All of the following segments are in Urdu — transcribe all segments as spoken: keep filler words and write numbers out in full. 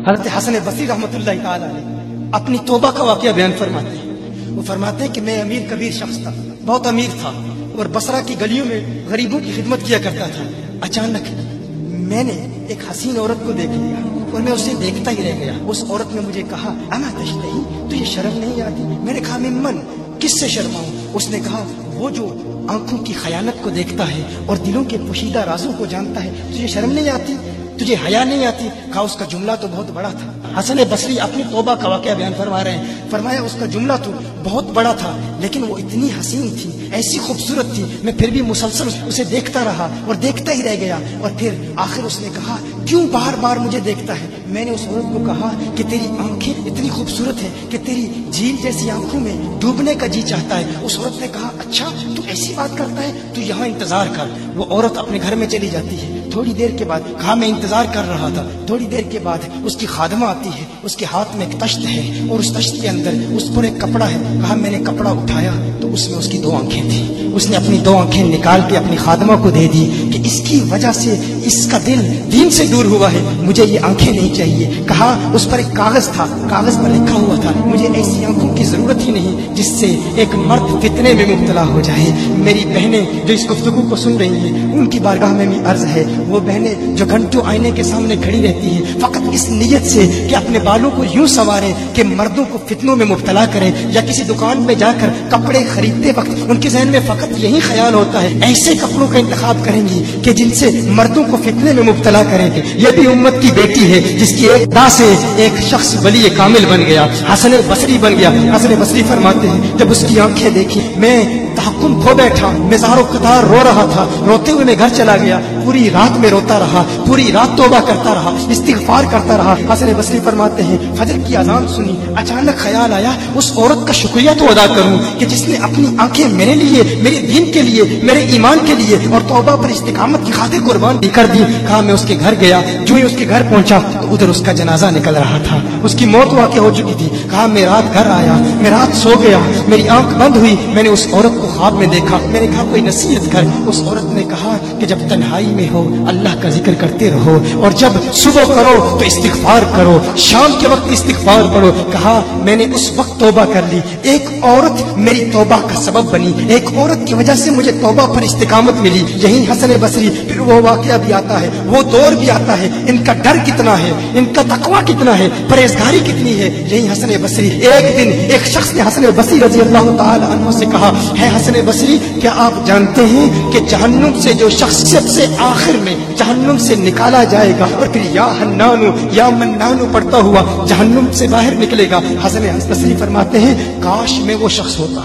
حضرت حسن بصری رحمۃ اللہ تعالی علیہ اپنی توبہ کا واقعہ بیان فرماتے ہیں. وہ فرماتے ہیں کہ میں امیر کبیر شخص تھا, بہت امیر تھا, اور بصرہ کی گلیوں میں غریبوں کی خدمت کیا کرتا تھا. اچانک میں نے ایک حسین عورت کو دیکھ لیا اور میں اسے دیکھتا ہی رہ گیا. اس عورت نے مجھے کہا اما تشتہی, تجھے شرم نہیں آتی؟ میں نے کہا ممن, کس سے شرماؤں؟ اس نے کہا وہ جو آنکھوں کی خیانت کو دیکھتا ہے اور دلوں کے پوشیدہ رازوں کو جانتا ہے, تجھے شرم نہیں آتی؟ تجھے حیا نہیں آتی؟ کہا اس کا جملہ تو بہت بڑا تھا. حسن بصری اپنی توبہ کا واقعہ بیان فرما رہے ہیں. فرمایا اس کا جملہ تو بہت بڑا تھا, لیکن وہ اتنی حسین تھی, ایسی خوبصورت تھی, میں پھر بھی مسلسل اسے دیکھتا رہا اور دیکھتا ہی رہ گیا. اور پھر آخر اس نے کہا کیوں بار بار مجھے دیکھتا ہے؟ میں نے اس عورت کو کہا کہ تیری آنکھیں اتنی خوبصورت ہیں کہ تیری جھیل جیسی آنکھوں میں ڈوبنے کا جی چاہتا ہے. اس عورت نے کہا اچھا تو ایسی بات کرتا ہے, تو یہاں انتظار کر. وہ عورت اپنے گھر میں چلی جاتی ہے. تھوڑی دیر کے بعد کہا میں انتظار کر رہا تھا. تھوڑی دیر کے بعد اس کی خادمہ آتی ہے, اس کے ہاتھ میں ایک تشت ہے اور اس تشت کے اندر اس پر ایک کپڑا ہے. کہا میں نے کپڑا اٹھایا تو اس میں اس کی دو آنکھیں تھیں. اس نے اپنی دو آنکھیں نکال کے اپنی خادمہ کو دے دی کہ اس کی وجہ سے اس کا دل دین سے دور ہوا ہے, مجھے یہ آنکھیں نہیں چاہیے. کہا اس پر ایک کاغذ تھا, کاغذ پر لکھا ہوا تھا مجھے ایسی آنکھوں کی ضرورت ہی نہیں جس سے ایک مرد فتنے میں مبتلا ہو جائے. میری بہنیں جو اس گفتگو کو سن رہی ہیں ان کی بارگاہ میں بھی عرض ہے, وہ بہنیں جو گھنٹوں آئینے کے سامنے کھڑی رہتی ہیں فقط اس نیت سے کہ اپنے بالوں کو یوں سنواریں کہ مردوں کو فتنوں میں مبتلا کریں, یا کسی دکان میں جا کر کپڑے خریدتے وقت ان کے ذہن میں فقط یہی خیال ہوتا ہے ایسے کپڑوں کا انتخاب کریں گی کہ جن سے مردوں کو فتنے میں مبتلا کریں گے. یہ بھی امت کی بیٹی ہے جس کی ایک دا سے ایک شخص ولی کامل بن گیا, حسن بصری بن گیا. حسن بصری فرماتے ہیں جب اس کی آنکھیں دیکھی میں تحکم کھو بیٹھا, میں زار و قطار رو رہا تھا. روتے ہوئے میں گھر چلا گیا, پوری رات میں روتا رہا, پوری رات توبہ کرتا رہا, استغفار کرتا رہا. حسن بصری فرماتے ہیں فجر کی اذان سنی, اچانک خیال آیا اس عورت کا شکریہ تو ادا کروں کہ جس نے اپنی آنکھیں میرے لیے, میرے دین کے لیے, میرے ایمان کے لیے اور توبہ پر استقامت کی خاطر قربان کر دی. کہا میں اس کے گھر گیا, جو ہی اس کے گھر پہنچا تو ادھر اس کا جنازہ نکل رہا تھا, اس کی موت واقع ہو چکی تھی. کہا میں رات گھر آیا, میں رات سو گیا, میری آنکھ بند ہوئی, میں نے اس عورت کو خواب میں دیکھا. میں نے کہا کوئی نصیحت کر. اس عورت نے کہا کہ جب تنہائی میں ہو اللہ کا ذکر کرتے رہو, اور جب صبح کرو تو استغفار کرو, شام کے وقت استغفار پڑھو. کہا میں نے اس وقت توبہ کر لی, ایک عورت میری توبہ کا سبب بنی, ایک عورت کی وجہ سے مجھے توبہ پر استقامت ملی. یہی حسن بصری. پھر وہ واقعہ بھی آتا ہے, وہ دور بھی آتا ہے, ان کا ڈر کتنا ہے, ان کا تقویٰ کتنا ہے, پرہیزگاری کتنی ہے. یہی حسن بصری. ایک دن ایک شخص نے حسن بصری رضی اللہ تعالی عنہ سے کہا ہے حسن بصری کیا آپ جانتے ہیں کہ جہنم سے جو شخص سب سے آخر میں جہنم سے نکالا جائے گا اور پھر یا حنانو یا منانو پڑھتا ہوا جہنم سے باہر نکلے گا. حسن بصری فرماتے ہیں کاش میں وہ شخص ہوتا,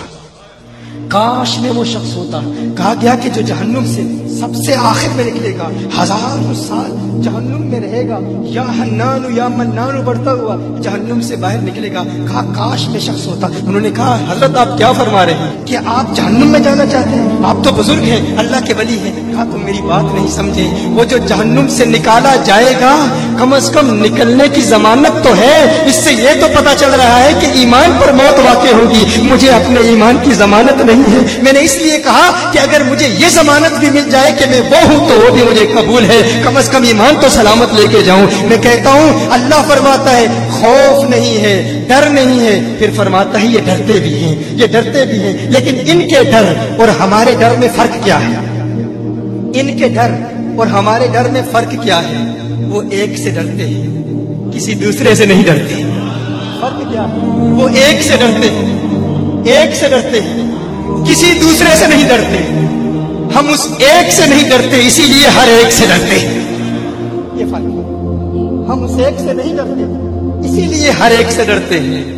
کاش میں وہ شخص ہوتا. کہا گیا کہ جو جہنم سے سب سے آخر میں نکلے گا, ہزاروں سال جہنم میں رہے گا, یا حنانو یا منانو بڑھتا ہوا جہنم سے باہر نکلے گا. کہا کاش میں شخص ہوتا. انہوں نے کہا حضرت آپ کیا فرما رہے ہیں کہ آپ جہنم میں جانا چاہتے ہیں؟ آپ تو بزرگ ہیں, اللہ کے ولی ہیں. کہا تم میری بات نہیں سمجھے, وہ جو جہنم سے نکالا جائے گا کم از کم نکلنے کی ضمانت تو ہے. اس سے یہ تو پتا چل رہا ہے کہ ایمان پر موت واقع ہوگی, مجھے اپنے ایمان کی ضمانت نہیں ہے. میں نے اس لیے کہا کہ اگر مجھے یہ ضمانت بھی مل جائے کہ میں وہ ہوں تو وہ بھی مجھے قبول ہے, کم از کم ایمان تو سلامت لے کے جاؤں. میں کہتا ہوں اللہ فرماتا ہے خوف نہیں ہے, ڈر نہیں ہے. پھر فرماتا ہے یہ ڈرتے بھی ہیں, یہ ڈرتے بھی ہیں, لیکن ان کے ڈر اور ہمارے ڈر میں فرق کیا ہے؟ ان کے ڈر اور ہمارے ڈر میں فرق کیا ہے؟ وہ ایک سے ڈرتے ہیں, کسی دوسرے سے نہیں ڈرتے. فرق کیا ہے؟ وہ ایک سے ڈرتے ہیں, ایک سے ڈرتے ہیں, کسی دوسرے سے نہیں ڈرتے. ہم اس ایک سے نہیں ڈرتے, اسی لیے ہر ایک سے ڈرتے. یہ فرق ہے. ہم اس ایک سے نہیں ڈرتے, اسی لیے ہر ایک سے ڈرتے ہیں.